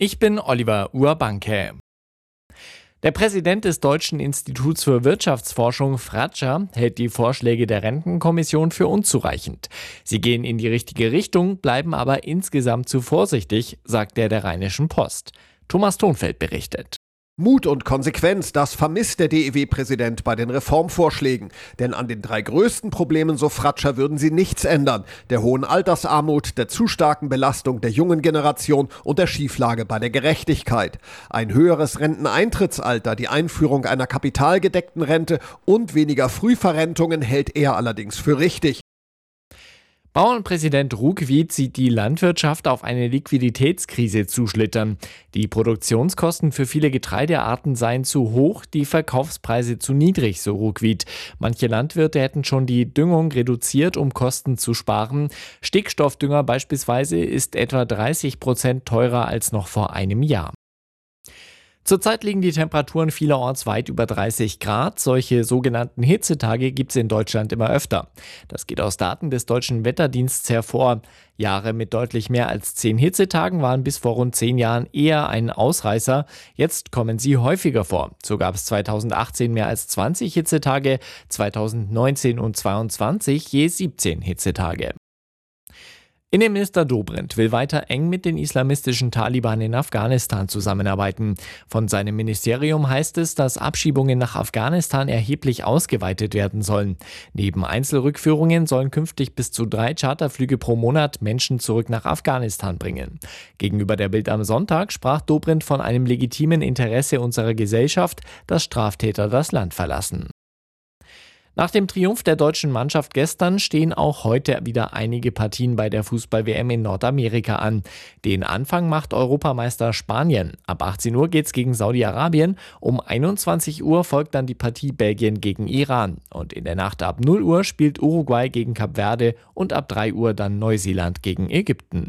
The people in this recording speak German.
Ich bin Oliver Urbanke. Der Präsident des Deutschen Instituts für Wirtschaftsforschung, Fratscher, hält die Vorschläge der Rentenkommission für unzureichend. Sie gehen in die richtige Richtung, bleiben aber insgesamt zu vorsichtig, sagt er der Rheinischen Post. Thomas Thonfeld berichtet. Mut und Konsequenz, das vermisst der DIW-Präsident bei den Reformvorschlägen. Denn an den 3 größten Problemen, so Fratscher, würden sie nichts ändern. Der hohen Altersarmut, der zu starken Belastung der jungen Generation und der Schieflage bei der Gerechtigkeit. Ein höheres Renteneintrittsalter, die Einführung einer kapitalgedeckten Rente und weniger Frühverrentungen hält er allerdings für richtig. Bauernpräsident Ruckwied sieht die Landwirtschaft auf eine Liquiditätskrise zuschlittern. Die Produktionskosten für viele Getreidearten seien zu hoch, die Verkaufspreise zu niedrig, so Ruckwied. Manche Landwirte hätten schon die Düngung reduziert, um Kosten zu sparen. Stickstoffdünger beispielsweise ist etwa 30% teurer als noch vor einem Jahr. Zurzeit liegen die Temperaturen vielerorts weit über 30 Grad. Solche sogenannten Hitzetage gibt es in Deutschland immer öfter. Das geht aus Daten des Deutschen Wetterdienstes hervor. Jahre mit deutlich mehr als 10 Hitzetagen waren bis vor rund 10 Jahren eher ein Ausreißer. Jetzt kommen sie häufiger vor. So gab es 2018 mehr als 20 Hitzetage, 2019 und 2022 je 17 Hitzetage. Innenminister Dobrindt will weiter eng mit den islamistischen Taliban in Afghanistan zusammenarbeiten. Von seinem Ministerium heißt es, dass Abschiebungen nach Afghanistan erheblich ausgeweitet werden sollen. Neben Einzelrückführungen sollen künftig bis zu 3 Charterflüge pro Monat Menschen zurück nach Afghanistan bringen. Gegenüber der Bild am Sonntag sprach Dobrindt von einem legitimen Interesse unserer Gesellschaft, dass Straftäter das Land verlassen. Nach dem Triumph der deutschen Mannschaft gestern stehen auch heute wieder einige Partien bei der Fußball-WM in Nordamerika an. Den Anfang macht Europameister Spanien. Ab 18 Uhr geht's gegen Saudi-Arabien. Um 21 Uhr folgt dann die Partie Belgien gegen Iran. Und in der Nacht ab 0 Uhr spielt Uruguay gegen Kap Verde und ab 3 Uhr dann Neuseeland gegen Ägypten.